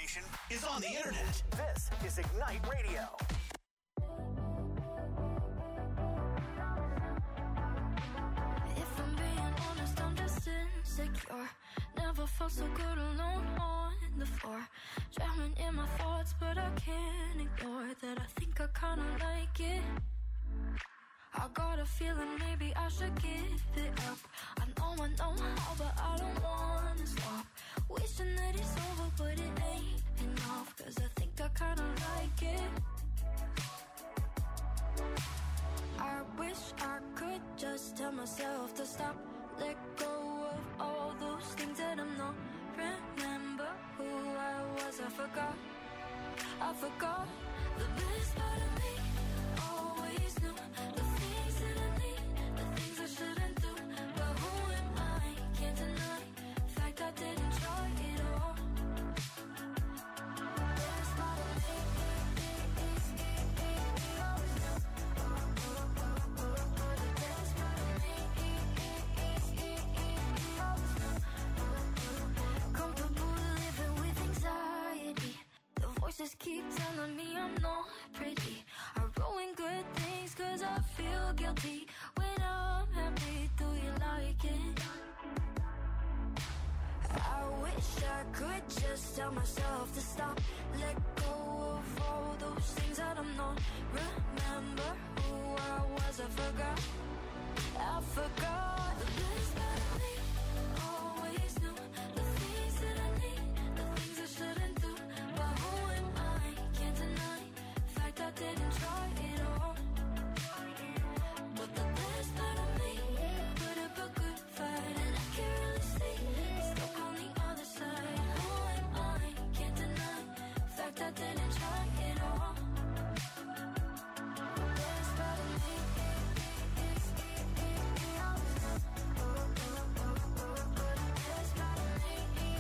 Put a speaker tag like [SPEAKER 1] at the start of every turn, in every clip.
[SPEAKER 1] information is on the internet.
[SPEAKER 2] This is Ignite Radio.
[SPEAKER 3] If I'm being honest, I'm just insecure. Never felt so good alone on the floor. Drowning in my thoughts, but I can't ignore that I think I kinda like it. I got a feeling maybe I should give it up. I know how, but I don't wanna stop. Wishing that it's over, but it ain't enough. Cause I think I kinda like it. I wish I could just tell myself to stop. Let go of all those things that I'm not. Remember who I was, I forgot. The best part of me always knew the things that I need, the things I shouldn't do. But who am I? Can't deny the fact I didn't try it all. Best part of me is always knew. The best part of me always knew. Comfortable living with anxiety. The voices keep telling me I'm not pretty. I ruin good things cause I feel guilty. When I'm happy, do you like it? I wish I could just tell myself to stop. Let go of all those things that I'm not. Remember who I was, I forgot. The best part of me always knew the things that I need, the things I shouldn't do. But who am I? Can't deny the fact I didn't try it all. But the best part of me put up a good fight, and I can't really see it's stuck on the other side. Who am I? Can't deny the fact I didn't try it all. Best part of me is best part of me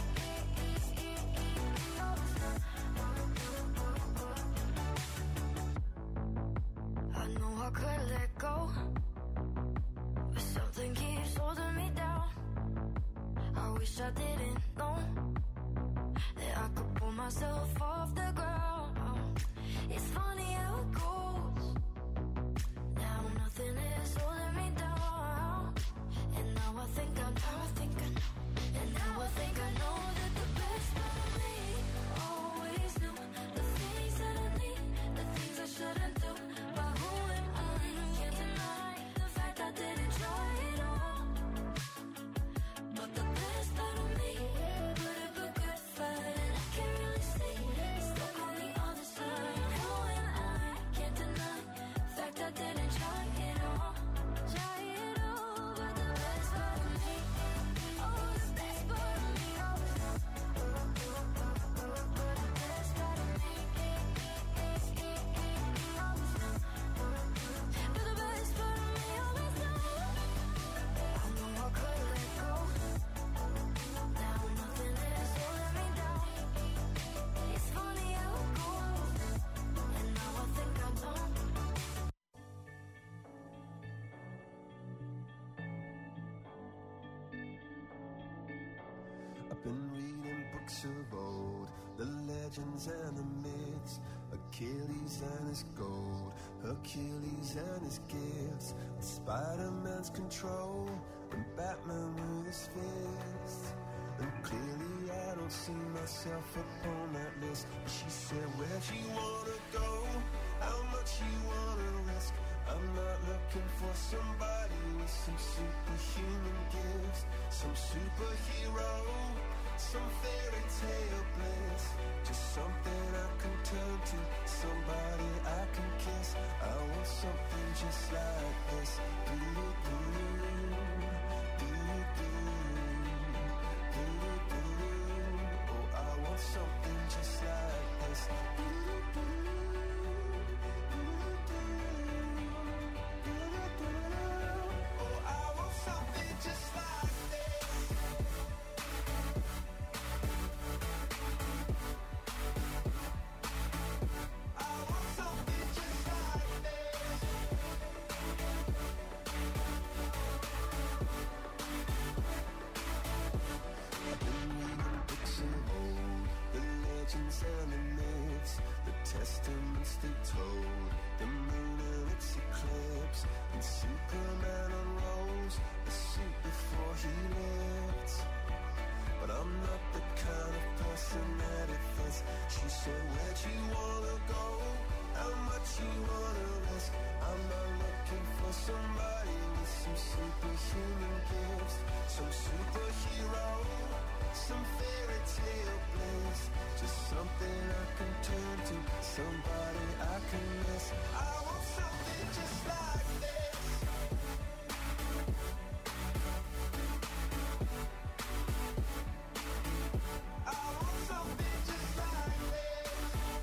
[SPEAKER 3] I know I could let go, but something keeps holding me down. I wish I didn't know that I could pull myself off the ground. It's funny how it goes. Now nothing is holding me down. And now I think I know. And now I think I know that the best part of me always knew the things that I need, the things I shouldn't do. But who am I? Can't deny the fact I didn't try it all. But the best part of me put up a good fight, and I can't really see it's stuck on the other side. Who am I? Can't deny the fact I didn't try it all. But the best part of me, oh, the best part of me always knew. The best part of me always knew. But the best part of me always knew. I know I could let go. Now nothing is holding me down. It's funny how it goes. And now I think I know.
[SPEAKER 4] I've been reading books of old, the legends and the myths, Achilles and his gold, Hercules and his gifts, Spider-Man's control, and Batman with his fists. And clearly I don't see myself upon that list. But she said, where'd you wanna go? How much you wanna risk? I'm not looking for somebody with some superhuman gifts, some superhero, some fairy tale bliss. Just something I can turn to, somebody I can kiss. I want something just like this. Oh, I want something just like this. Oh, I want something just like this. legends and the myths, the testaments they told, the moon and its eclipse, and Superman unrolls a suit before he lived. But I'm not the kind of person that it fits. She said, where'd you wanna go? How much you wanna risk? I'm not looking for somebody with some superhuman gifts, some superhero, some fairy tale bliss, just something I can turn to, somebody I can miss. I want something just like this. I want something just like this.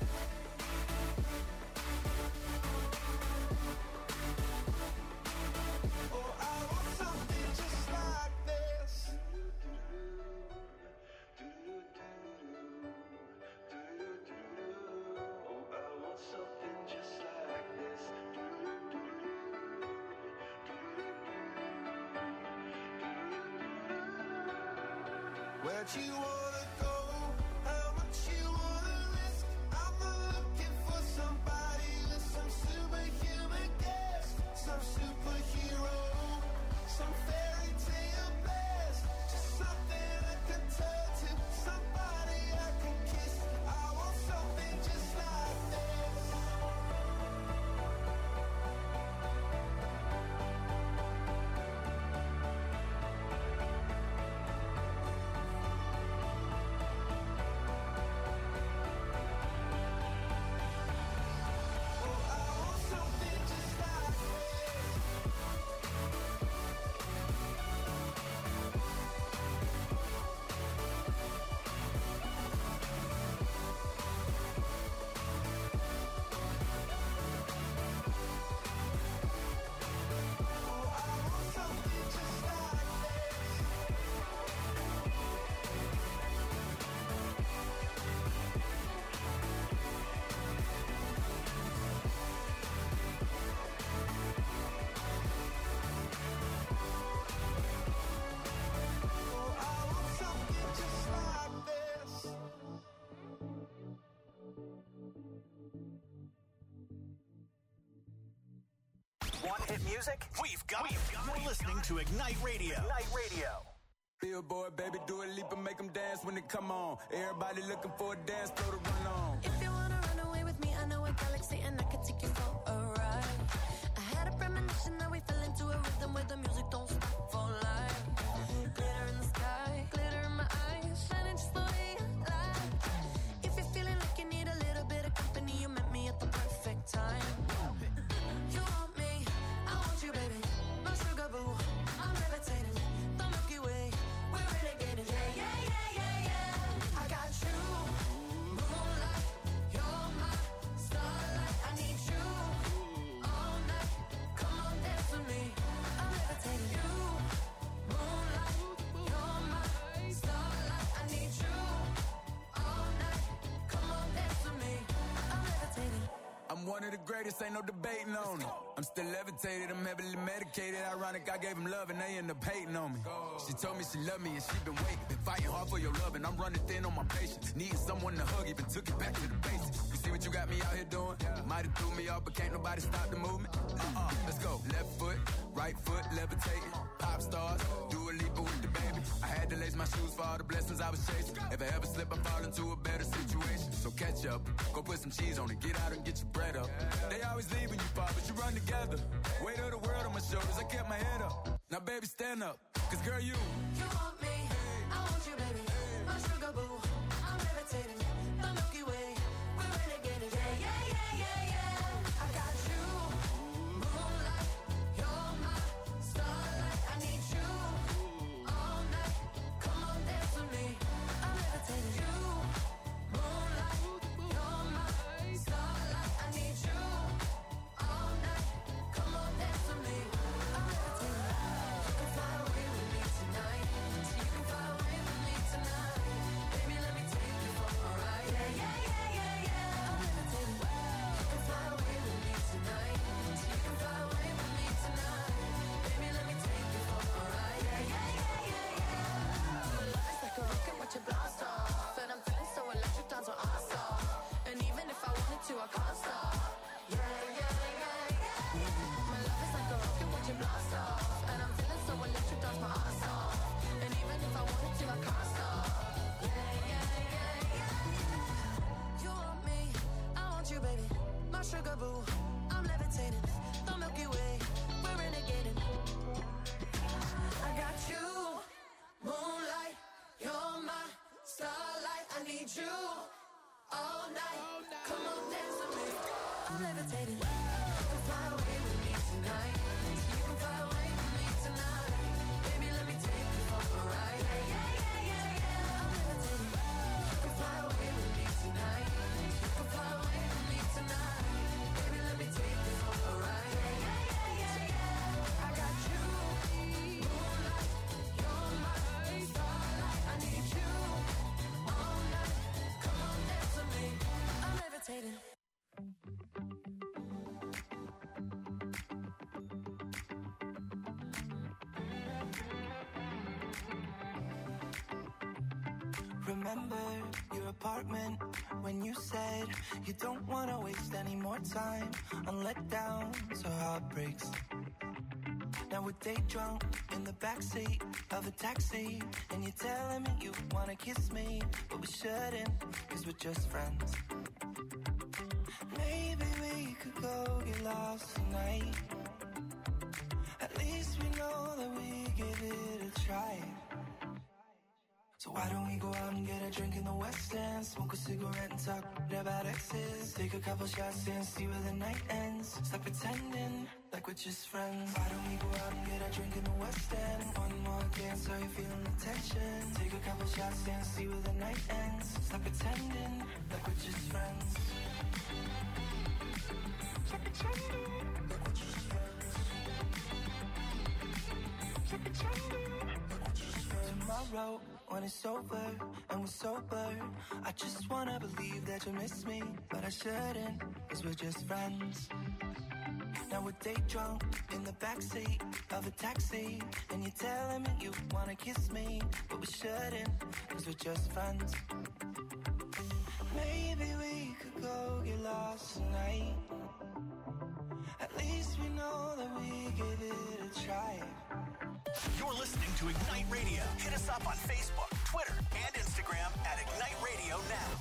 [SPEAKER 4] Oh, I want something just like this. Oh, I want something just like this. Where'd you wanna go? How much you wanna risk? I'm not looking for somebody with some superhuman gifts, some superhero, some fairy tale bliss, just something I can turn to, somebody I can kiss. I want something just like this. Oh, I want something just like this. Oh, I want something just like this. Oh, I want something just like this.
[SPEAKER 2] Want hit music? We've got it. You're listening to Ignite Radio. Ignite Radio.
[SPEAKER 1] Billboard, baby, do a leap and make them dance when they come on. Everybody looking for a dance floor to run on.
[SPEAKER 3] If you wanna run away with me, I know a galaxy and I can take you for a ride. I had a premonition that we fell into a rhythm where the music don't stop for life. Glitter in the sky, glitter in my eyes, shining just the way I like. If you're feeling like you need a little bit of company, you met me at the perfect time. You want me, I want you, baby. My sugar boo, I'm levitating. The Milky Way, we're renegading. Yeah, yeah, yeah, yeah, yeah. I got you, moonlight. You're my starlight. I need you all night. Come on, dance with me. I'm levitating. You, moonlight. You're my starlight. I need you all night. Come on, dance with me. I'm levitating.
[SPEAKER 1] I'm one of the greatest, ain't no debating on it. I'm still levitated, I'm heavily medicated. Ironic, I gave them love and they end up hating on me. She told me she loved me and she been waiting. Been fighting hard for your love and I'm running thin on my patience. Needing someone to hug, even took it back to the basics. You see what you got me out here doing? Might have threw me off, but can't nobody stop the movement. Let's go. Left foot, right foot, levitating. Pop stars, do a leap with the baby. I had to lace my shoes for all the blessings I was chasing. If I ever slip, I fall into a better situation. So catch up, go put some cheese on it, get out and get your bread up. They always leave when you fall, but you run together. Weight of the world on my shoulders, I kept my head up. Now baby, stand up, cause girl, you
[SPEAKER 3] want me, I want you, baby. My sugar boo, I'm levitating. The Milky Way, we're renegading. Yeah, yeah, yeah, yeah, yeah. I got you, moonlight. You're my starlight. I need you all night. Come on, dance with me. I'm levitating. You, moonlight. You're my starlight. I need you all night. Come on, dance with me. I'm levitating. You can fly away with me tonight. So you can fly away with me tonight. Baby, I'm levitating. You can fly away with me tonight. You can fly away with me tonight. Baby, let me take you for a ride. Yeah, yeah, yeah, yeah. I'm levitating. You can fly away with me tonight. You can fly away with me tonight. Baby, let me take you for a ride. Yeah, yeah, yeah, yeah. I got you, moonlight. You're my starlight. I need you all night. Come on, dance with me. I'm levitating.
[SPEAKER 5] Remember your apartment when you said you don't want to waste any more time on letdowns or heartbreaks. Now we're day drunk in the backseat of a taxi, and you're telling me you want to kiss me, but we shouldn't, cause we're just friends. Maybe we could go get lost tonight. At least we know that we give it a try. So why don't we go out and get a drink in the West End, smoke a cigarette and talk about exes, take a couple shots and see where the night ends. Stop pretending like we're just friends. Why don't we go out and get a drink in the West End? One more dance, are you feeling the tension? Take a couple shots and see where the night ends. Stop pretending like we're just friends. Stop pretending like we're just friends. Stop pretending like we're just friends. Tomorrow, when it's over and we're sober, I just wanna believe that you miss me, but I shouldn't, cause we're just friends. Now we're day drunk in the backseat of a taxi, and you're telling me you wanna kiss me, but we shouldn't, cause we're just friends. Maybe we could go get lost tonight. At least we know that we give it a try.
[SPEAKER 2] You're listening to Ignite Radio. Hit us up on Facebook, Twitter, and Instagram at Ignite Radio Now.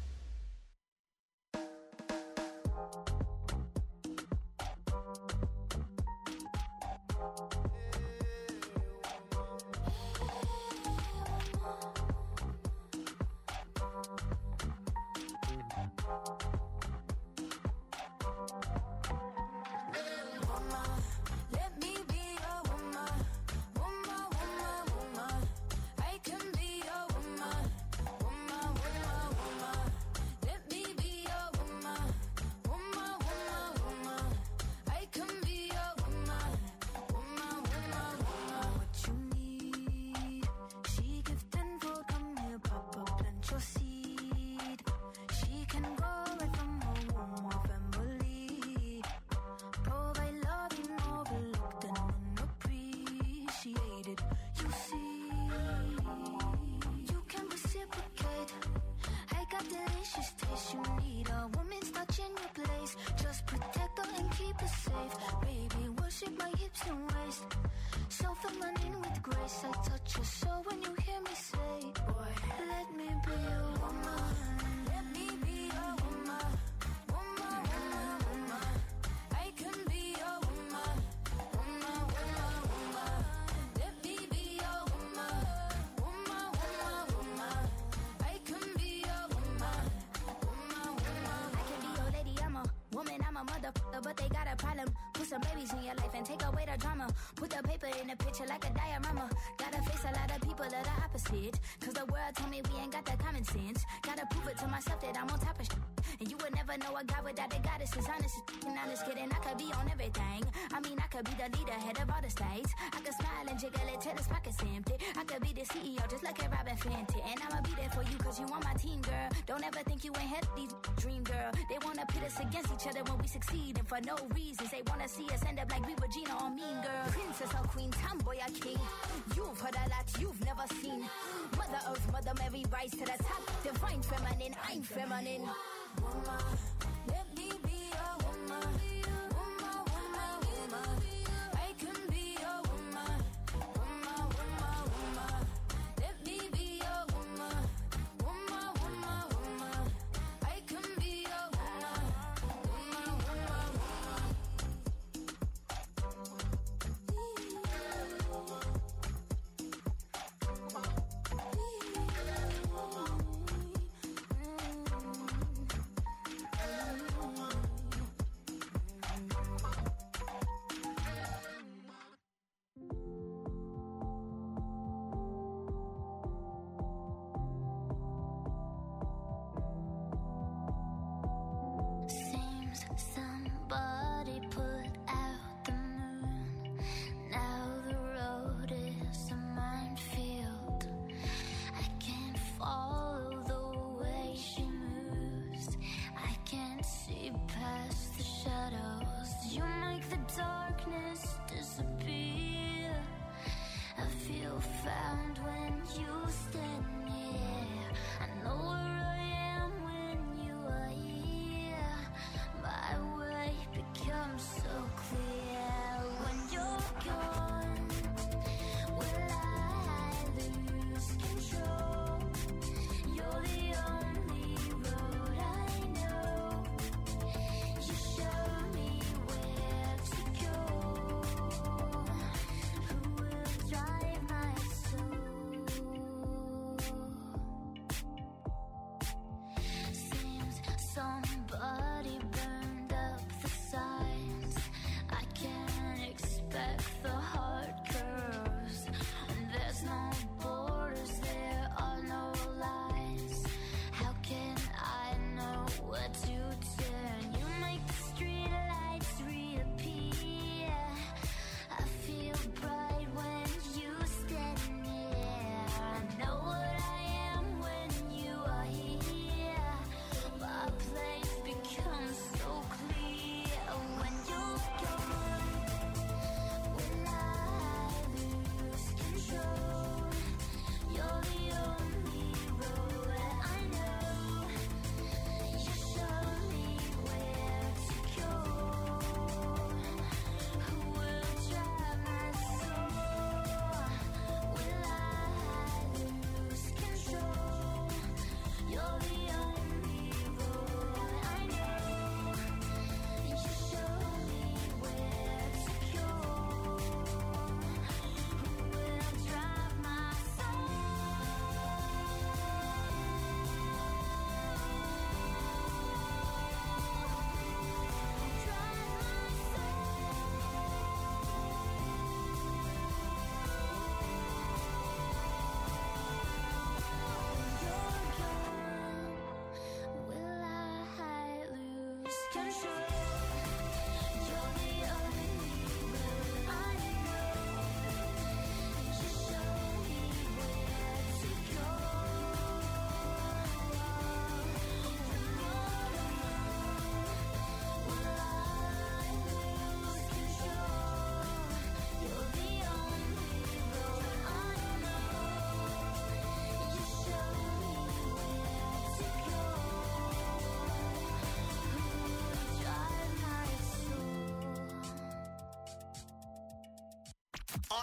[SPEAKER 6] But they got a problem. Put some babies in your life and take away the drama. Put the paper in the picture like a diorama. Gotta face a lot of people that are opposite, cause the world told me we ain't got the common sense. Gotta prove it to myself that I'm on top of shit. And you would never know a guy without a goddess is honest. And I'm just kidding, I could be on everything. I mean, I could be the leader, head of all the states. I could smile and jiggle it till his pockets empty. I could be the CEO just like a Robin Fenty. And I'ma be there for you cause you on my team, girl. Don't ever think you ain't had these dream, girl. They wanna pit us against each other when we succeed, and for no reasons. They wanna see us end up like we Regina or Mean Girl. Princess or queen, tomboy or king. You've heard a lot you've never seen. Mother Earth, Mother Mary, rise to the top. Divine feminine, I'm feminine.
[SPEAKER 3] Woman, let me be a woman. Woman, woman, woman. I can be a woman. Woman, woman, woman. Let me be a woman. Woman, woman, woman. I can be a woman. Woman, woman, woman.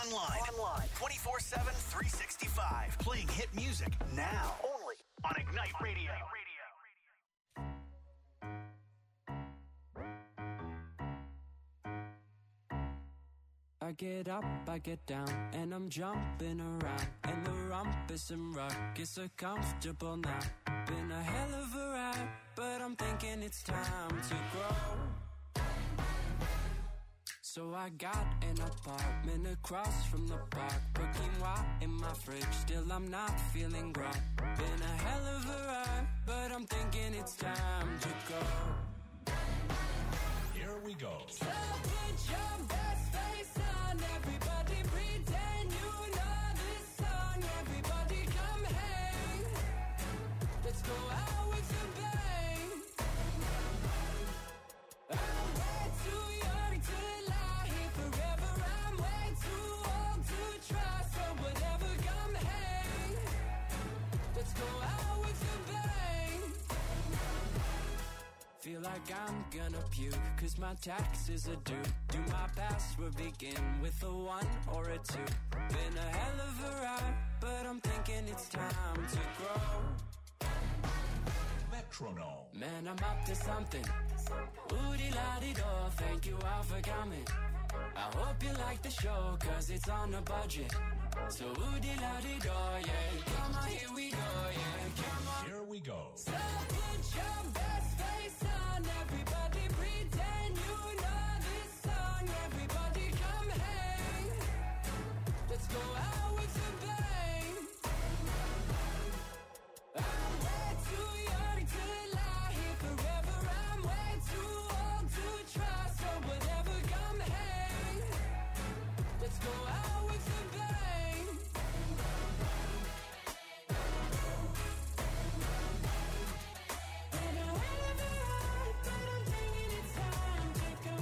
[SPEAKER 2] Online. 24/7, 365. Playing hit music now. Only on Ignite Radio.
[SPEAKER 7] I get up, I get down, and I'm jumping around. And the rumpus and ruckus are comfortable now. Been a hell of a ride, but I'm thinking it's time to grow. So I got an apartment across from the park. Put quinoa in my fridge, still I'm not feeling grown. Been a hell of a ride, but I'm thinking it's time to go.
[SPEAKER 2] Here we go.
[SPEAKER 7] So put your best face on, everybody pretend you know this song. Everybody come hang, let's go out with a bang. I'm way too young to lie here forever. I'm way too old to try, so whatever, come hang, let's go out with a bang. Feel like I'm gonna puke, cause my taxes are due. Do my password begin with a 1 or a 2? Been a hell of a ride, but I'm thinking it's time to grow.
[SPEAKER 2] Metronome.
[SPEAKER 7] Man, I'm up to something. Oodie-la-dee-do, thank you all for coming. I hope you like the show, cause it's on a budget. So oodie-la-dee-do, yeah. Come on, here we go, yeah. Come on.
[SPEAKER 2] Here we go.
[SPEAKER 7] So put your best face on, everybody pretend you know this song. Everybody come hang, let's go out with a bang. I'm way too young to lie here forever. I'm way too old to try, so whatever, come hang, let's go out with a bang. Been a hell of a ride, but I'm thinking it's time to go.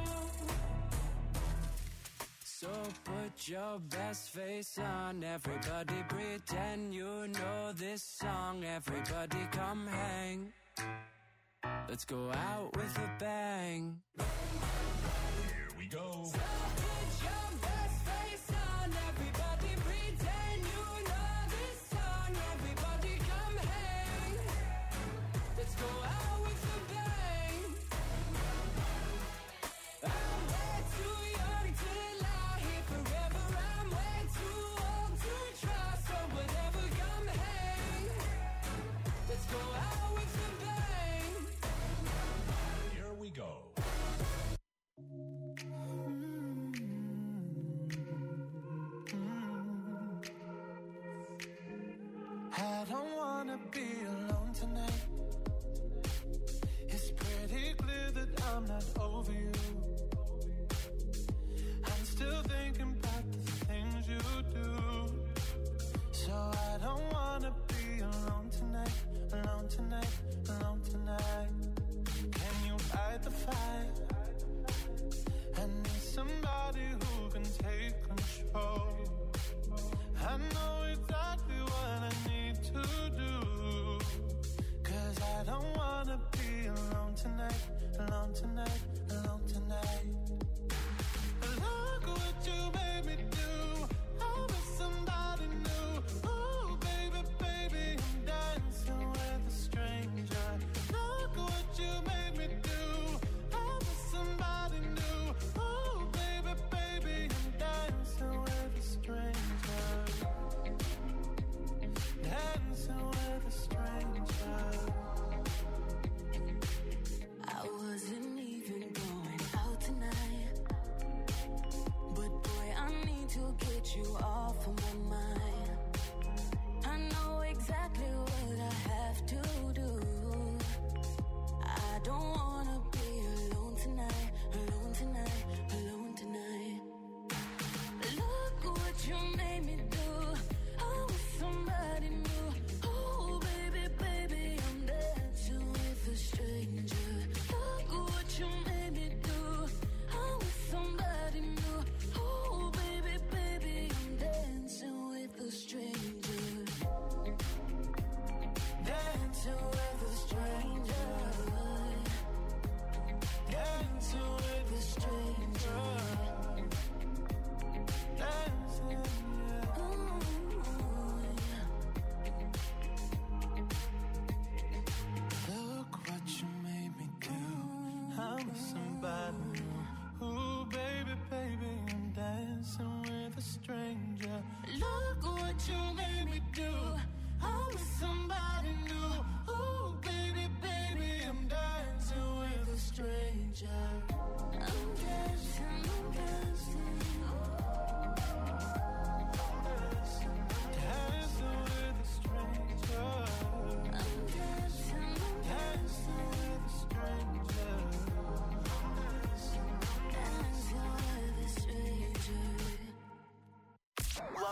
[SPEAKER 7] So put your best face on, everybody pretend you know this song. Everybody come hang, let's go out with a bang.
[SPEAKER 2] Here we go.
[SPEAKER 7] So put your best face on, everybody pretend you know this song. Everybody come hang, let's go out with a bang. I'm way too young to lie here forever. I'm way too old to try, so whatever, come hang, let's go out with a bang.
[SPEAKER 2] Here we go.
[SPEAKER 5] I don't wanna be alone tonight. It's pretty clear that I'm not over you. I'm still thinking about the things you do. So I don't wanna be alone tonight, alone tonight, alone tonight. Can you fight the fight? I need somebody who can take control. I know exactly what I need to do. Cause I don't wanna be alone tonight, alone tonight, alone tonight. Look what you made me do. I was somebody new. Oh, baby, baby, I'm dancing with a stranger. Look what you made me do. I was somebody new. Oh, baby, baby, I'm dancing with a stranger. Dancing with a stranger.
[SPEAKER 7] I wasn't even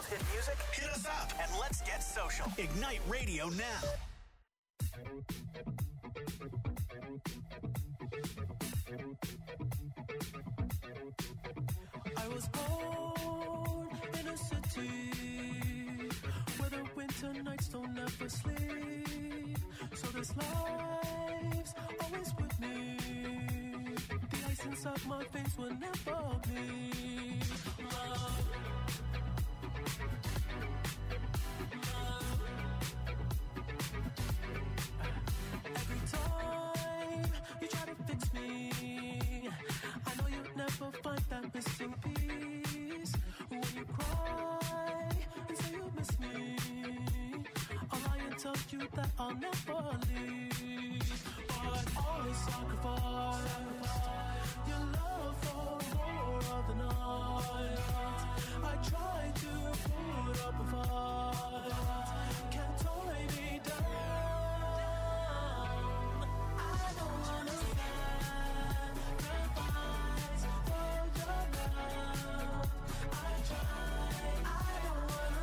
[SPEAKER 2] love hit music? Hit us up and let's get social. Ignite Radio now.
[SPEAKER 8] I was born in a city where the winter nights don't ever sleep. So this life's always with me. The ice inside my veins will never bleed. Love. Every time you try to fix me, I know you'll never find that missing piece. When you cry and say you miss me, I'll lie and tell you that I'll never leave. But always sacrifice your love for more of the night. I try to put up a fight, can't tie me down. I don't wanna sacrifice for your love. I try, I don't wanna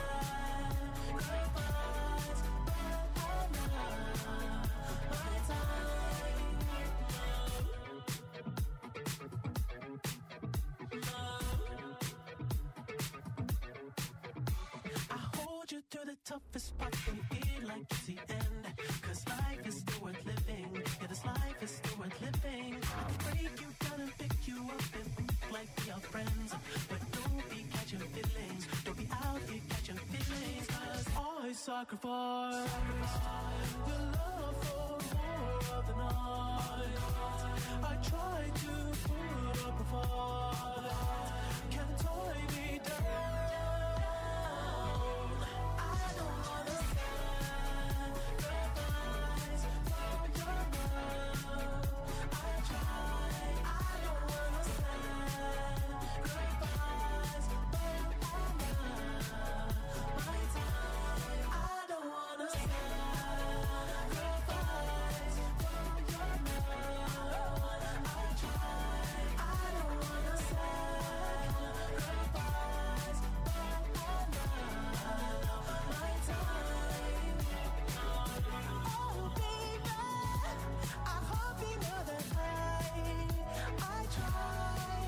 [SPEAKER 8] sacrifice, but I'm not my time. I hold you through the toughest part and feel like it's the end. Cause life is still worth living. Yeah, this life is still worth living. I can break you down and pick you up and like we are friends. But don't be catching feelings. Don't be out here catching feelings. Cause I sacrifice your love for more of the night. I try to put up a fight, can't tie me down. I don't wanna sacrifice for your love. I try, I don't wanna sacrifice, but I'm not my time. I don't wanna sacrifice for your love. I try, I don't wanna sacrifice, but I'm not my time. Oh baby, I hope you know that I try.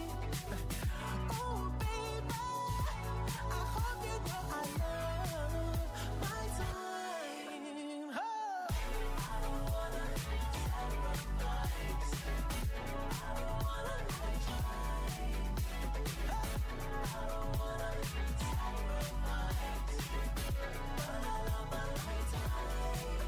[SPEAKER 8] Oh baby, I hope you know I love my time. Oh. I don't wanna sacrifice. I don't wanna try. I don't wanna sacrifice, but I love my time.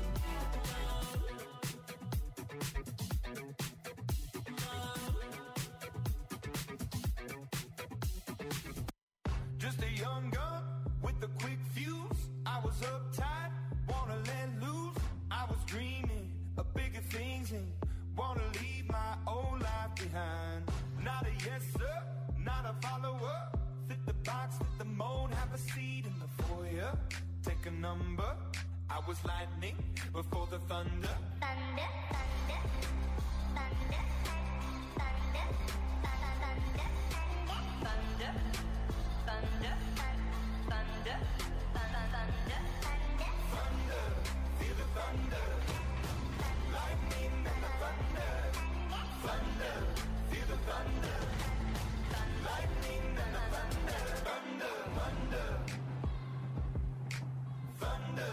[SPEAKER 4] Just a young gun with a quick fuse. I was uptight, wanna let loose. I was dreaming of bigger things and wanna leave my old life behind. Not a yes sir, not a follower. Fit the box, fit the mold, have a seat in the foyer. Take a number. I was lightning before the thunder.
[SPEAKER 6] Thunder, thunder, thunder, thunder, thunder, thunder, thunder, thunder, thunder,
[SPEAKER 4] Thunder, feel the thunder. Lightning and the thunder. Thunder, feel the thunder. Lightning and the thunder. Thunder, thunder. Thunder.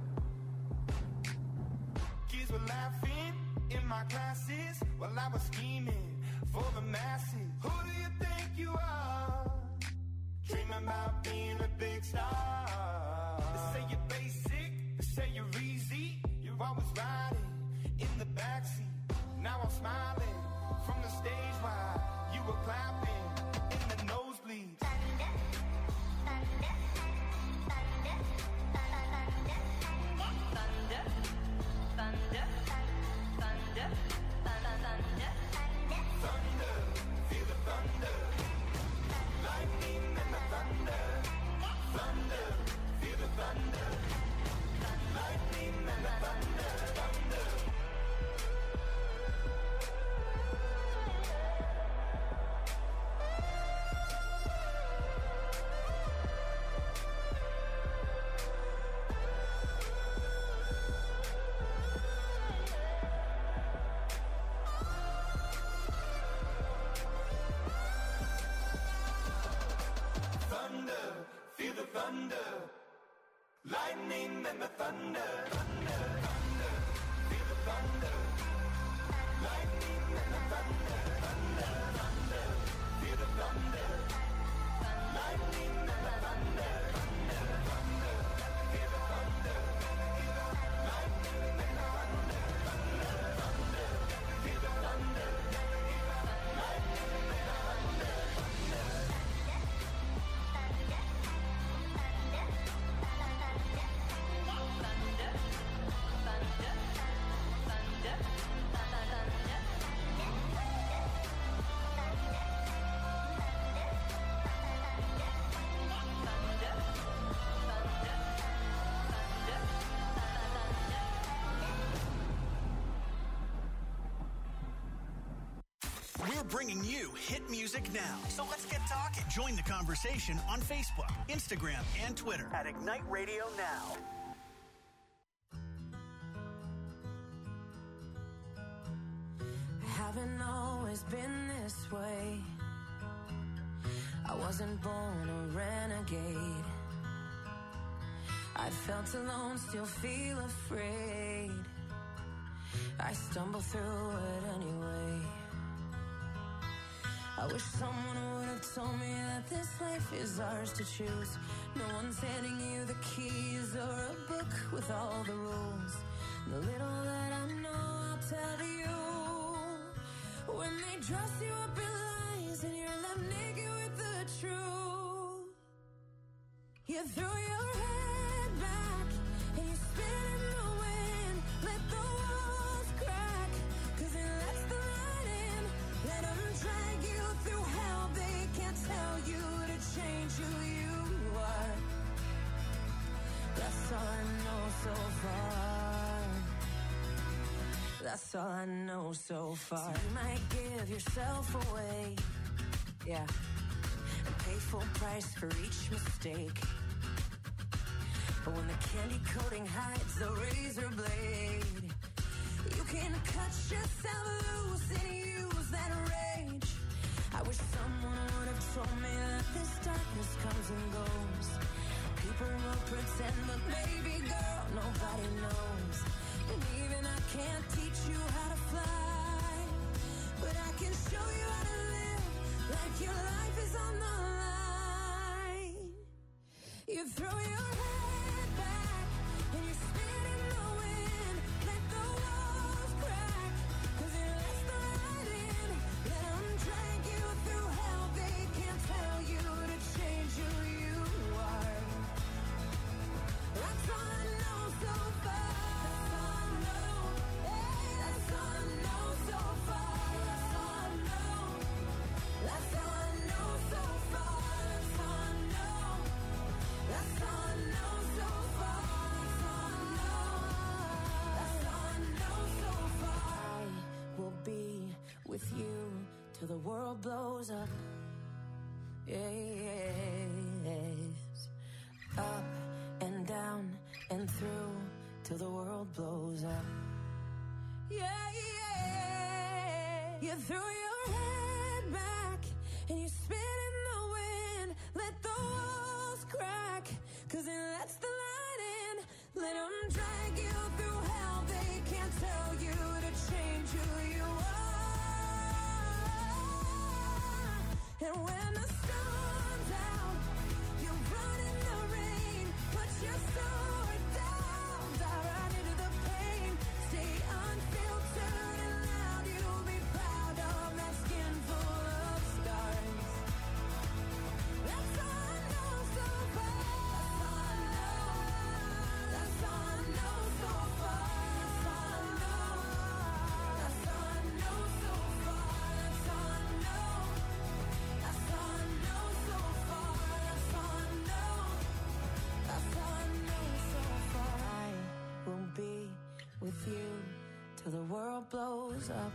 [SPEAKER 4] Kids were laughing in my classes while I was scheming for the masses. Who do you think you are? Dreaming about being a big star. They say you're basic, they say you're easy. You're always riding in the backseat. Now I'm smiling from the stage while you were clapping in the nosebleeds.
[SPEAKER 6] thunder, thunder, thunder, thunder, thunder, thunder, thunder,
[SPEAKER 4] Thunder, feel the thunder. Lightning and the thunder. Thunder, feel the thunder. Lightning and the thunder. Thunder.
[SPEAKER 5] thunder, lightning and the thunder, thunder, thunder, feel the thunder, lightning and the thunder, thunder, thunder, feel the thunder, lightning and the thunder, thunder, thunder, feel the thunder, lightning and the thunder, thunder, thunder, feel the thunder, lightning and the thunder, thunder.
[SPEAKER 2] We're bringing you hit music now. So let's get talking. Join the conversation on Facebook, Instagram, and Twitter at Ignite Radio Now.
[SPEAKER 9] Haven't always been this way. I wasn't born a renegade. I felt alone, still feel afraid. I stumble through it anyway. I wish someone would have told me that this life is ours to choose. No one's handing you the keys or a book with all the rules. The little that I know, I'll tell you. When they dress you up in lies and you're left naked with the truth, you throw your head back and you spin in the wind. Let the walls crack, 'cause it lets the light in. Let them drag you through hell. They can't tell you to change who you are. That's all I know so far. That's all I know so far. So you might give yourself away, yeah, and pay full price for each mistake. But when the candy coating hides the razor blade, you can cut yourself loose and use that rage. I wish someone would have told me that this darkness comes and goes. People will pretend, but baby girl, nobody knows. And even I can't teach you how to fly, but I can show you how to live like your life is on the line. You throw your head back and you spin in the wind. Let the walls crack, 'cause it lets the light in. Let them drag you through hell. They can't tell you to change who you are. That's all I know so far. That's all I know so far. That's all I know. That's all I know so far. That's all I know. That's all I know so far. That's all I know. That's all I know so far. I will be with you till the world blows up. Yes. Up and down and through till the world blows up. Yeah, yeah. You throw your head back and you spin in the wind. Let the walls crack, 'cause it lets the light in. Let them drag you through hell. They can't tell you to change who you are. And when the storm's out, you run in the rain. Put your sword down, dive right into the pain. Stay unfiltered and loud. You'll be proud of that skin full of scars. That's all I know so far. That's all I know. That's all I know so far. That's all I know. That's all I know so far. That's all I know. That's all I know so far. That's all I know. That's all I know so far. I will be with you till the world blows up.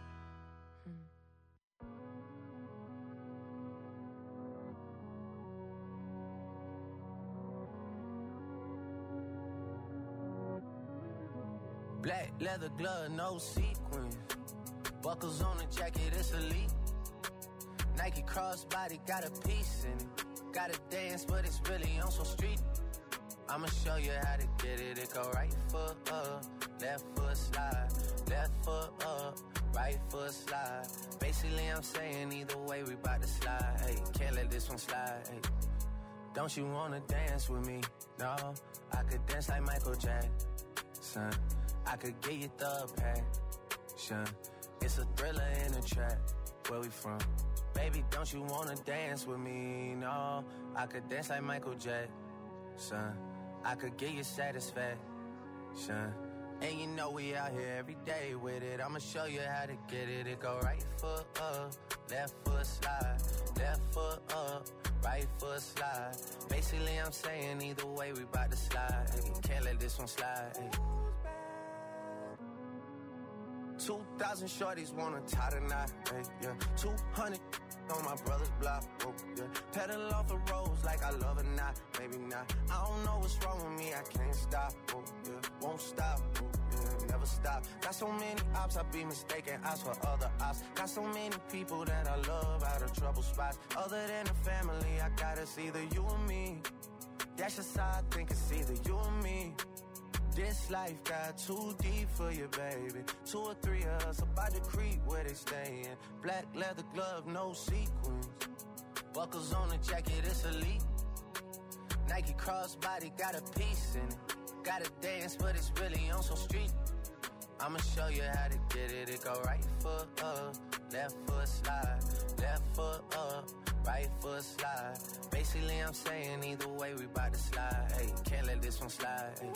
[SPEAKER 10] Black leather glove, no sequins. Buckles on the jacket, it's elite. Nike crossbody got a piece in it. Gotta dance, but it's really on some street. I'ma show you how to get it. It go right foot up, left foot slide, left foot up, right foot slide. Basically, I'm saying either way, we bout to slide. Hey, can't let this one slide. Hey. Don't you wanna dance with me? No, I could dance like Michael Jackson. I could get you the passion. It's a thriller in a trap. Where we from? Baby, don't you wanna dance with me? No, I could dance like Michael Jackson. I could get you satisfaction. And you know we out here every day with it. I'ma show you how to get it. It go right foot up, left foot slide, left foot up, right foot slide. Basically, I'm saying either way, we bout to slide. Hey, can't let this one slide. Hey. 2,000 shorties wanna tie the knot. Hey, yeah. 200 on my brother's block. Oh, yeah. Pedal off the roads like I love it, not, maybe not. I don't know what's wrong with me, I can't stop. Oh, yeah. Won't stop. Oh, yeah. Never stop. Got so many ops, I be mistaken ops for other ops. Got so many people that I love out of trouble spots. Other than the family, I got it's either you or me. That's just how I think it's either you or me. This life got too deep for you, baby. 2 or 3 of us about to creep where they stayin'. Black leather glove, no sequins. Buckles on the jacket, it's elite. Nike crossbody got a piece in it. Gotta dance, but it's really on some street. I'ma show you how to get it. It go right foot up, left foot slide, left foot up, right foot slide. Basically, I'm saying either way, we bout to slide. Hey, can't let this one slide. Hey.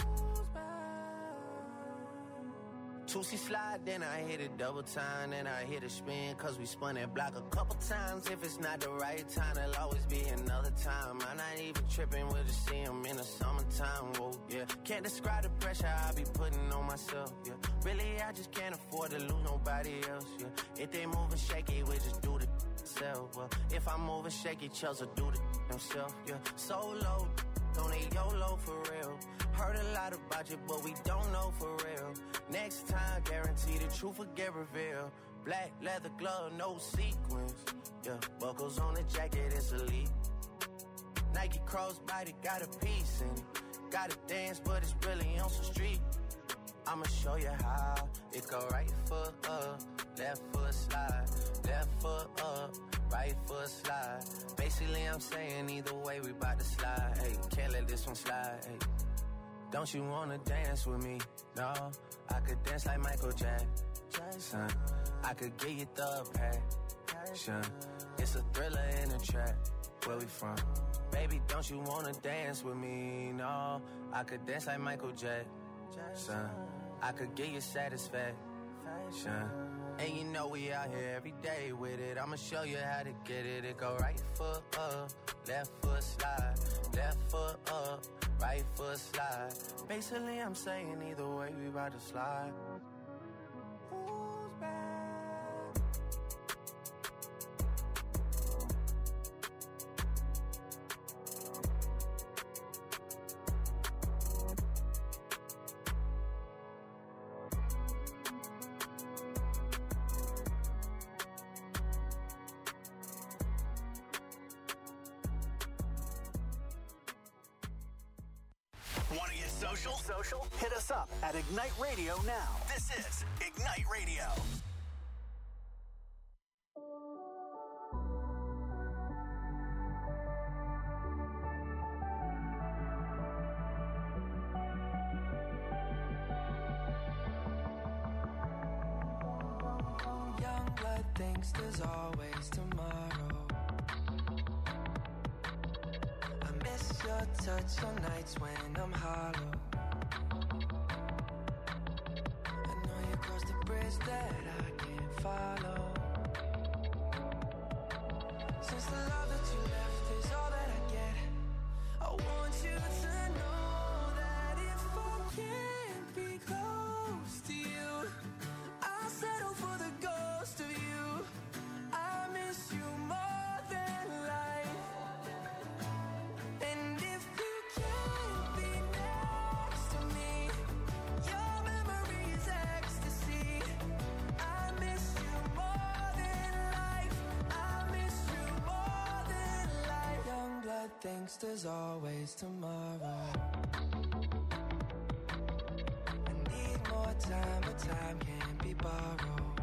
[SPEAKER 10] 2C slide, then I hit it double time, then I hit a spin, cause we spun that block a couple times. If it's not the right time, there'll always be another time. I'm not even tripping, we'll just see him in the summertime, whoa, yeah. Can't describe the pressure I be putting on myself, yeah. Really, I just can't afford to lose nobody else, yeah. If they moving shaky, we just do the self, well. If I'm moving shaky, Chelsea do the himself, yeah. Solo, don't need YOLO for real. Heard a lot about you, but we don't know for real. Next time, guarantee the truth will get revealed. Black leather glove, no sequins. Yeah, buckles on the jacket, it's elite. Nike crossbody got a piece in it. Gotta dance, but it's really on some street. I'ma show you how. It go right foot up, left foot slide, left foot up, right foot slide. Basically, I'm saying either way, we bout to slide. Hey, can't let this one slide. Hey. Don't you wanna dance with me? No, I could dance like Michael Jackson. I could get you the passion. It's a thriller in a trap. Where we from? Baby, don't you wanna dance with me? No, I could dance like Michael Jackson. I could get you satisfaction. And you know we out here every day with it. I'ma show you how to get it. It go right foot up, left foot slide, left foot up, right foot slide. Basically, I'm saying either way, we about to slide. Who's back?
[SPEAKER 2] Want to get social? Hit us up at Ignite Radio now. This is Ignite Radio.
[SPEAKER 5] Young blood thinks there's always tomorrow. Your touch on nights when I'm hollow. I know you crossed the bridge that I can't follow. Since the love that you left is all that I get, I want you to know that if I can't be close to you, I'll settle for the ghost of you. I miss you more than life. And if you can't be next to me, your memory is ecstasy. I miss you more than life. I miss you more than life. Young blood thinks there's always tomorrow. I need more time, but time can't be borrowed.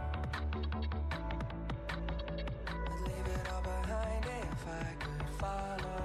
[SPEAKER 5] I'd leave it all behind if I could follow.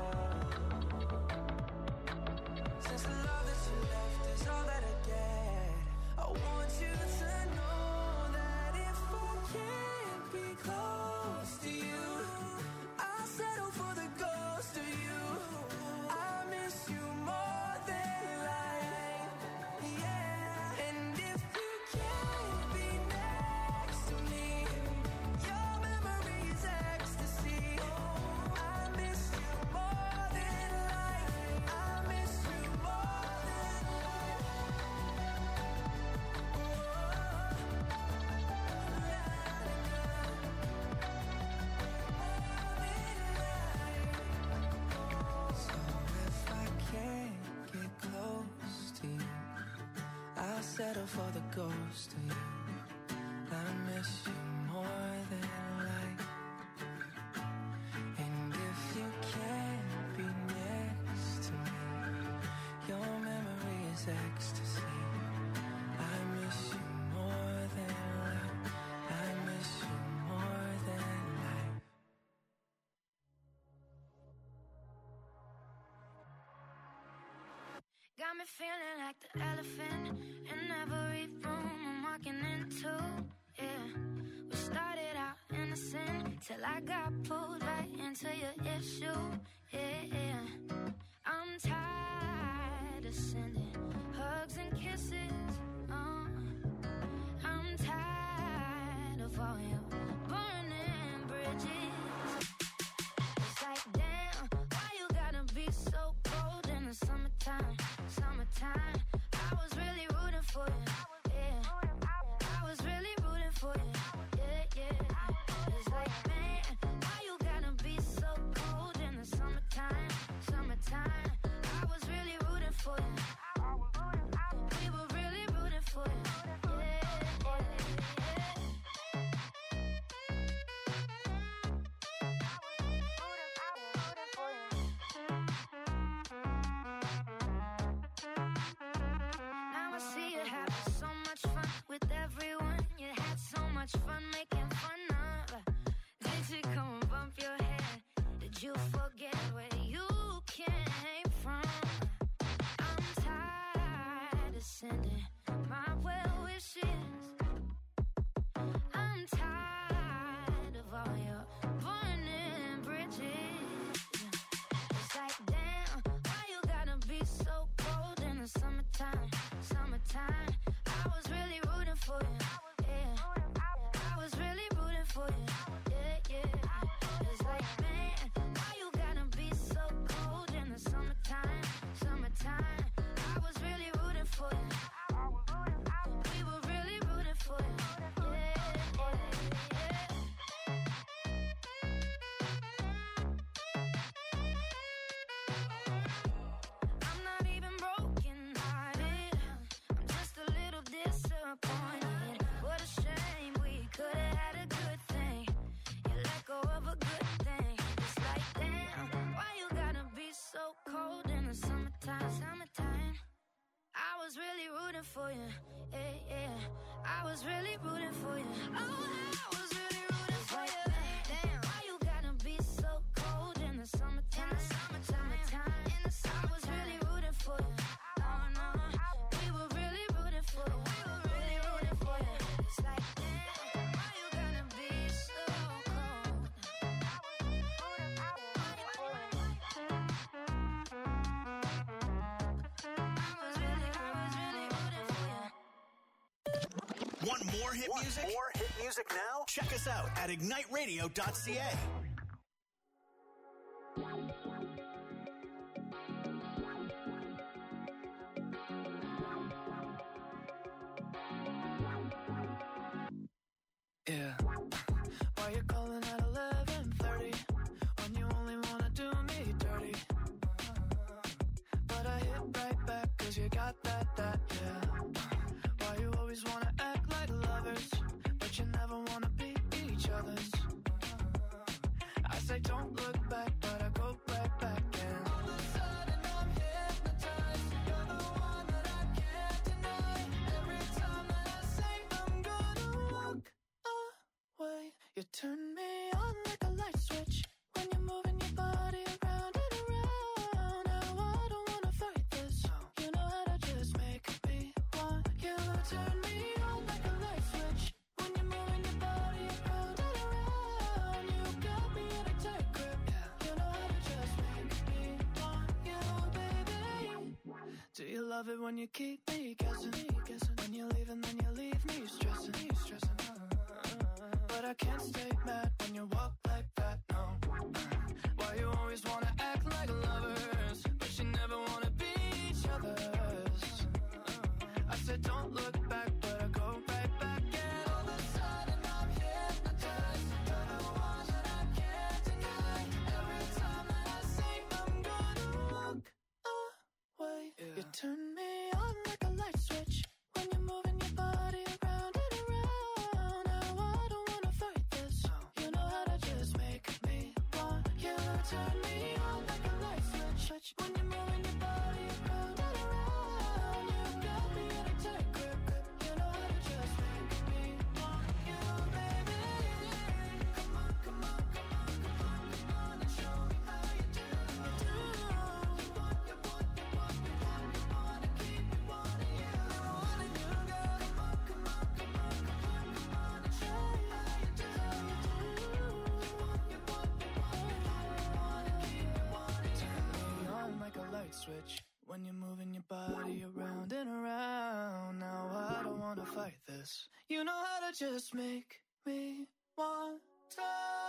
[SPEAKER 5] Since the love that you left is all that I get, I want you to know that if I can't be close to you, I'll settle for the ghost of you. I miss you more than life, yeah. And if you can't be next to me, your memory is ecstasy. I miss you more than life. I miss you more than life. So if I can't get close to you, I'll settle for the ghost of you. I miss you more than life. And if you can't be next to me, your memory is ecstasy. I miss you more than life. I miss you more than life.
[SPEAKER 3] Got me feeling like the elephant in every room I'm walking into. Yeah, we started out innocent till I got pulled right into your issue. Yeah, I'm tired of sending hugs and kisses. I'm tired of all your burning bridges. It's like, damn, why you gotta be so cold in the summertime? Summertime, I was really rooting for you. Yeah, I was really rooting for you. Yeah. It's like, man, why you gotta be so cold in the summertime? Summertime, I was really rooting for you. We were really rooting for you. Now I see you having so much fun with everyone. You had so much fun making fun of. Did you come and bump your head? Did you forget where you came from? I'm tired of sending my well wishes. I'm tired of all your burning bridges. It's like, damn, why you gotta be so cold in the summertime? Summertime, I was really rooting for you. Yeah, I was really rooting for you. Yeah. It's like, man, why you gotta be so cold in the summertime? Summertime, I was really rooting for you. We were really rooting for you. I'm not even broken hearted. I'm just a little disappointed. What a shame, we could have had a good thing. You let go of a good thing. It's like, damn, why you gotta be so cold in the summertime? Summertime, I was really rooting for you. Yeah. I was really rooting for you. Oh, I was really rooting for you. Damn, why you gotta be so cold in the summertime? Summertime, I was really rooting for you. Oh no, we were really rooting for you. We were really rooting for you. It's like, damn, why you gotta be so cold? I was really rooting for you.
[SPEAKER 2] Want more hit music?
[SPEAKER 11] More hit music now?
[SPEAKER 2] Check us out at igniteradio.ca.
[SPEAKER 5] Yeah. Why you calling at 11:30 when you only wanna do me dirty? But I hit right back 'cause you got that, yeah. Why you always wanna act like lovers, but you never wanna be each other's? I say don't look back, but I go right back and turn me on like a light switch when you're moving your body around and around. Now I don't wanna fight this. You know how to just make me want you. Turn me on like a light switch when you're moving your body around and around. You got me in a tight grip. You know how to just make me want you, baby. Do you love it when you keep me guessing? When you leave and then you leave me stressing. But I can't stay mad when you walk like that, no. Why you always wanna act like lovers, but you never wanna be each other's? I said don't look back, but I go right back. And all of a sudden I'm hypnotized. You're the one that I can't deny. Every time that I say I'm gonna walk away, you turn me on like a light switch when you're moving your body around and around. Now I don't wanna fight this. You know how to just make me want you. Turn me on like a light switch when you're moving your body around and around. You got me in a tight grip. You know how to just make me want you, baby. Come on, come on, come on, come on, come on, and show me how you do. You want, you want, you want, you want, you want to keep me wanting you. Wanting you, girl. Come on, come on, come on, come on, come on, and show me how you do. You want, you want, you want, you want, you want to keep me wanting you. Turn me on like a light switch when you're moving your body around and around. Now I don't wanna fight this. You know how to just make me want to.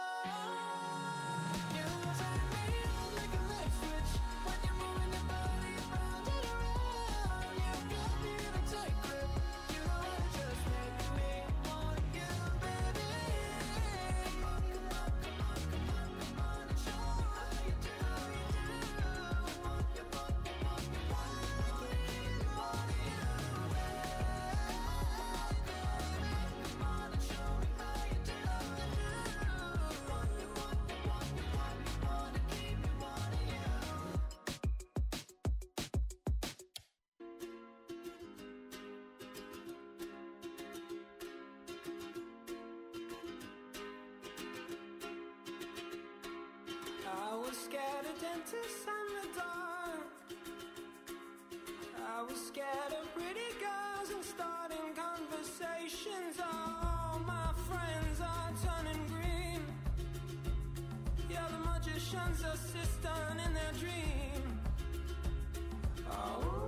[SPEAKER 5] You turn me on like a light switch when you're moving your body around and around. You got me in a tight grip. You know how to just make me want you, baby. Come on, come on, come on, come on, come on, and show me how you do. You want, you want, you want, you want, you want to keep me wanting you, baby. Come on and show me how you do. You want, you want, you want, you want, you want to keep me wanting you.
[SPEAKER 8] I was scared of dentists and the dark. I was scared of pretty girls and starting conversations. All my friends are turning green. Yeah, the magician's assistant in their dream. Oh,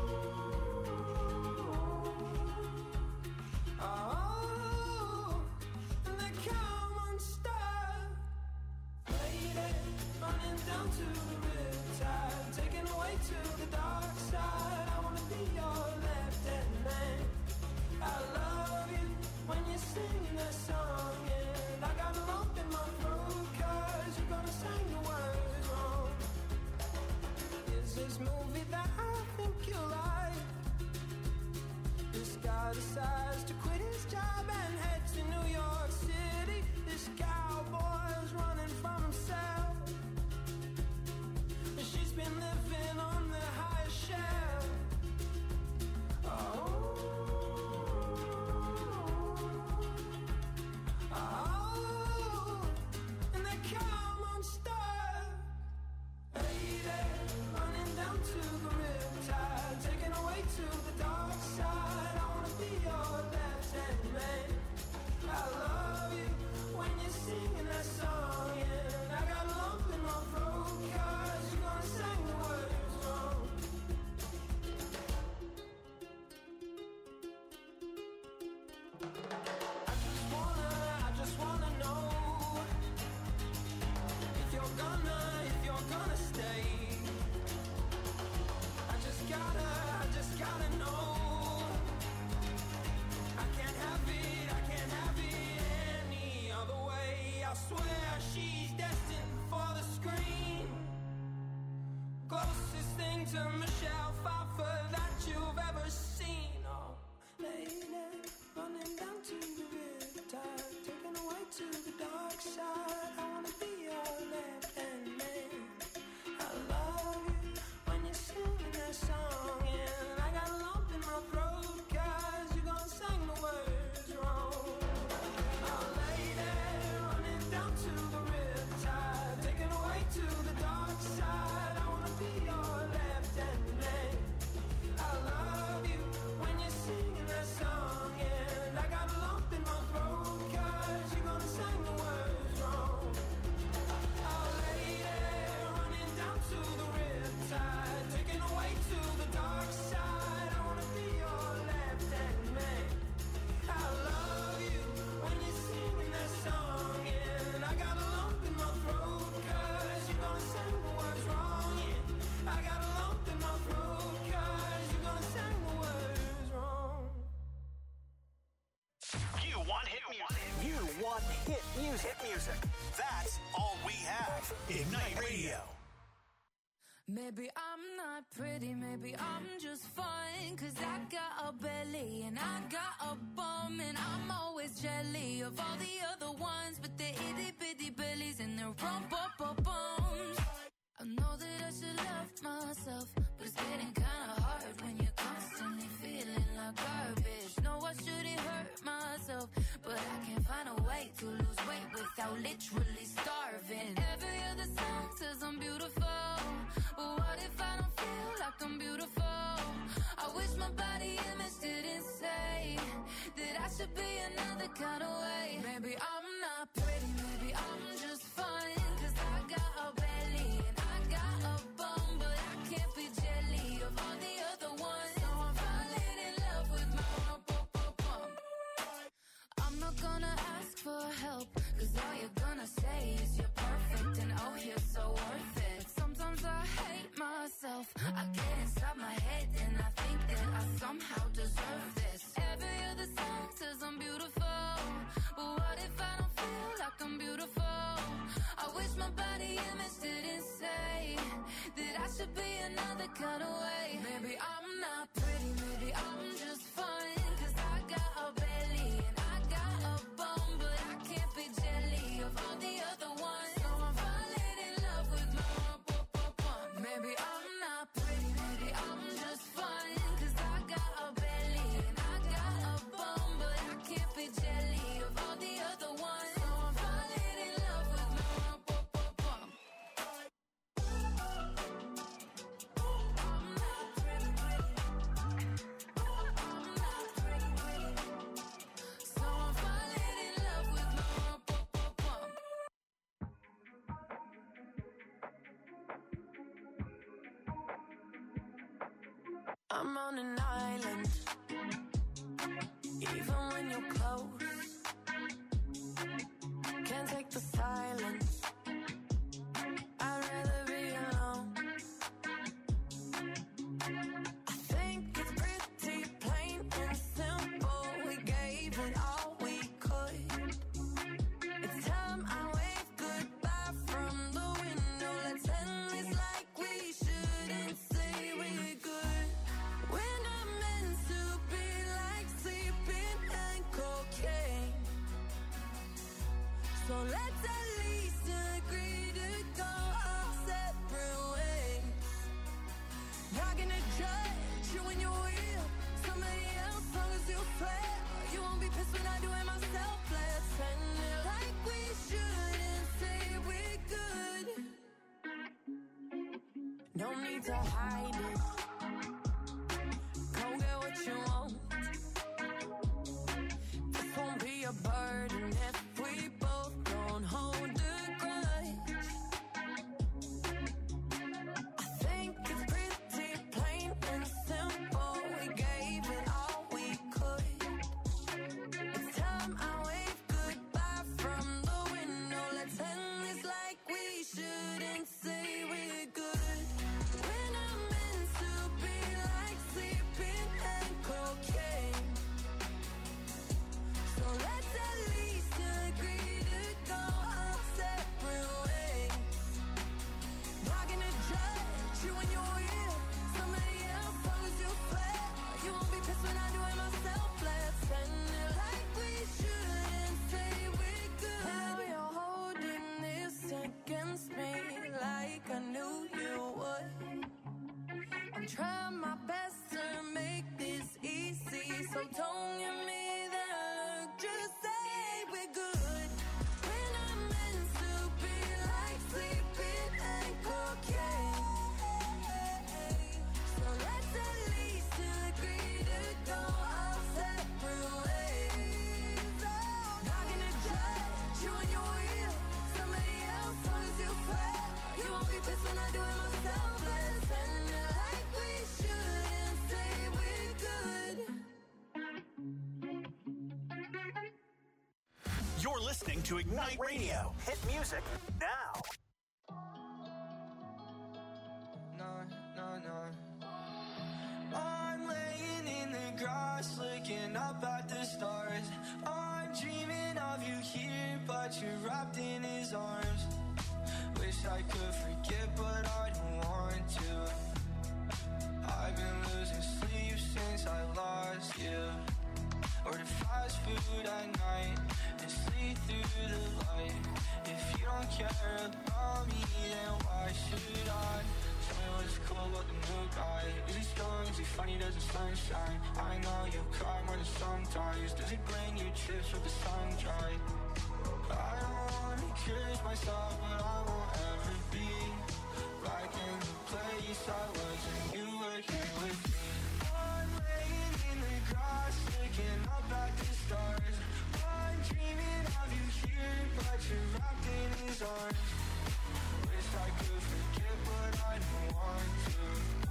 [SPEAKER 8] and they come unstuck. Lady, running down to the riptide, taken away to the dark side. I wanna be your left-hand man. I love you when you're singing that song, and I got a lump in my throat 'cause you're gonna sing the words wrong. Is this movie that I think you like? This guy decides to quit his job and head to New York City. This cowboy's running from himself. She's been living on the highest shelf. Oh, and they come unstuck. Lady, running down to the riptide, taken away to the dark side. I wanna be your left-hand man. I love you when you're singing that song, and I got a lump in my throat 'cause you're gonna sing the words wrong. I just wanna know if you're gonna stay. I just gotta know. I can't have it any other way. I swear she's destined for the screen. Closest thing to Michelle Pfeiffer that you've ever seen. Oh, lady, running down to the riptide, taken away to the dark side. I wanna be your left-hand man. I love you when you're singing that song, and I got a lump in my throat 'cause you're gonna sing the words wrong. Oh, lady,
[SPEAKER 2] hit music. Hit music. That's all we have. Ignite Radio.
[SPEAKER 3] Maybe I'm not pretty, maybe I'm just fine. Cause I got a belly and I got a bum. And I'm always jelly of all the other ones. But they're itty bitty bellies and they're bums. I know that I should love myself, but it's getting kinda hard when you're constantly feeling like garbage. No, I shouldn't hurt myself, but I can't find a way to lose weight without literally starving. Every other song says I'm beautiful, but what if I don't feel like I'm beautiful? I wish my body image didn't say that I should be another kind of way. Maybe I'm not pretty, maybe I'm just fine. Cause I got a belly and I got a bum, but I can't be jelly of all the other ones. So I'm falling in love with my bum. I'm not gonna ask for help, cause all you're gonna say is you're perfect and oh you're so worth it. Sometimes I hate myself, I get inside my head and I think that I somehow deserve this. Every other song says I'm beautiful, but what if I don't feel like I'm beautiful? I wish my body image didn't say that I should be another kind of way. Maybe I'm not pretty, maybe I'm just fine. Cause I got a belly and I got a bum, but I can't be jelly of all the other ones. So I'm falling in love with my bum. Maybe I'm not pretty, maybe I'm just fine. Cause I got a belly and I got a bum, but I can't be jelly of all the other ones. So I'm falling in love with my bum. I'm not pretty, I'm not pretty, so I'm falling in love with my bum. I'm on an island, even when you're close. Can't take the silence, I'd rather be alone. I think it's pretty plain and simple. We gave it all we could. It's time I wave goodbye from the window. Let's end this like we shouldn't say we're good. We're not meant to be like sleeping and cocaine. So let's at least agree to go our separate ways. Not gonna judge you when you're real. Somebody else, long as you swear. You won't be pissed when I do it myself. Let's end it like we shouldn't say we're good. No need to hide it. Go get what you want. This won't be a burden if we both don't hold a grudge. I think it's pretty plain and simple. We gave it all we could. It's time I wave goodbye from the window. Let's end this like we shouldn't say we're good. We're not meant to be like sleeping and cocaine. So let's at least agree to go our separate ways. Not gonna judge you when you're real. Somebody else, long as you swear. You won't be pissed when I do it myself. Let's end it like we shouldn't say we're good. Now you're holding this against me like I knew you would. I'm trying my best to make this easy, so don't give me that look. Just say we're good. We're not meant to be like sleeping and cocaine. So let's at least agree to go our separate ways. Not gonna judge you when you're real. Somebody else, long as you swear. You won't be pissed when I do it myself. Let's end it like we shouldn't say we're good.
[SPEAKER 2] You're listening to Ignite Radio. Hit music now.
[SPEAKER 5] I'm laying in the grass, looking up at the stars. I'm dreaming of you here, but you're wrapped in his arms. Wish I could forget, but I don't want to. I've been losing sleep since I lost you. Order fast food at night and sleep through the light. If you don't care about me, then why should I? Tell me what's cool about the new guy. Is he strong? Is he funny? Does the sun shine? I know you cry more than sometimes. Does he bring you chips with the sun dry? I don't wanna curse myself, but I won't ever be back in the place I was when you were here with me. I'm laying in the grass, looking up at the stars. I'm dreaming of you here, but you're wrapped in his arms. Wish I could forget, but I don't want to.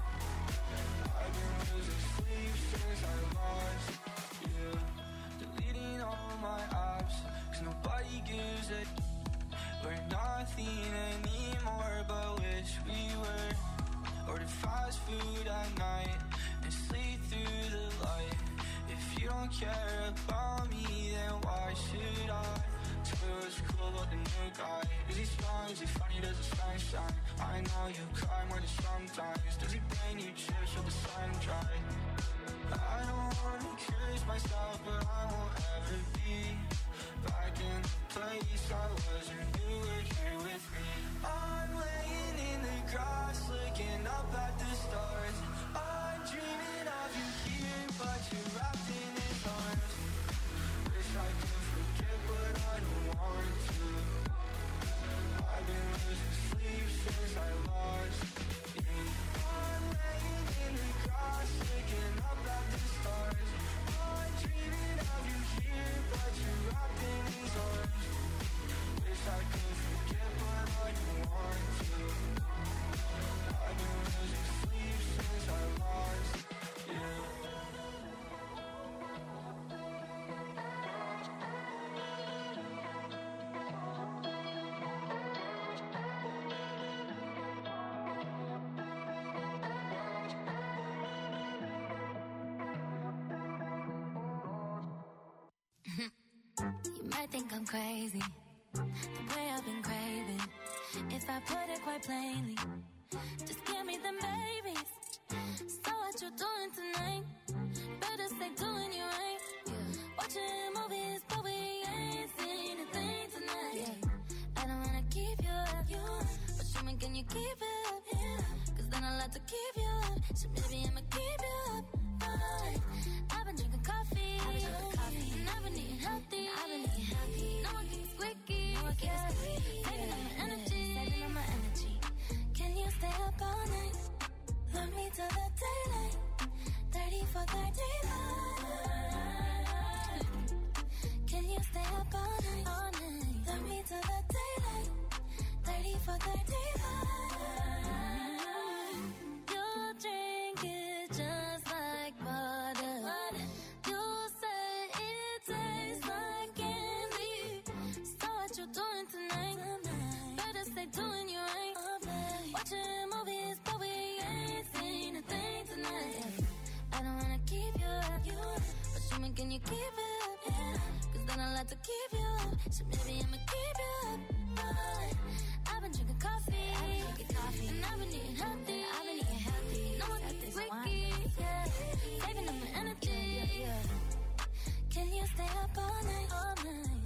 [SPEAKER 5] I've been losing sleep since I lost you. Deleting all my apps, cause nobody gives a. We're nothing anymore, but wish we were. Order fast food at night and sleep through the light. If you don't care about me, then why should I? Tell me what's cool about the new guy. Is he strong? Is he funny? Does the sun shine? I know you cry more than sometimes. Does he bring you chips with the sun dry? I don't wanna curse myself, but I won't ever be back in the place I was when you were here with me. I'm laying in the grass, looking up at the stars. I'm dreaming of you here, but you're wrapped in his arms. Wish I could forget, but I don't want to. I've been losing sleep since I lost you. I'm laying in the grass, looking up at the stars. I'm dreaming of you here, but you're wrapped in his arms. Wish I could forget, but I don't want to. I've been losing sleep since I lost you.
[SPEAKER 6] You might think I'm crazy, the way I've been craving. If I put it quite plainly, just give me them babies. So what you doing tonight? Better stay doing you right. Watching movies, but we ain't seen a thing tonight. I don't wanna keep you up, but show me, can you keep it up? Cause then I'll have to keep you up. So maybe I'ma keep you up. I've been drinking coffee, and I've been eating healthy. No one gets squeaky, saving on my energy. Can you stay up all night? Love me till the daylight. 30 for 35. Can you stay up all night? Love me till the daylight. 30 for 35. You'll drink it just like butter. You say it tastes like candy. So what you doing tonight? Better stay doing you right. Watching movies, but we ain't seen a thing tonight. I don't wanna keep you up, but show me, can you keep it up? Cause then I'll have to keep you up. So maybe I'ma keep you up. I've been drinking coffee, and I've been eating healthy. No one gets squeaky, saving on my energy. Can you stay up all night?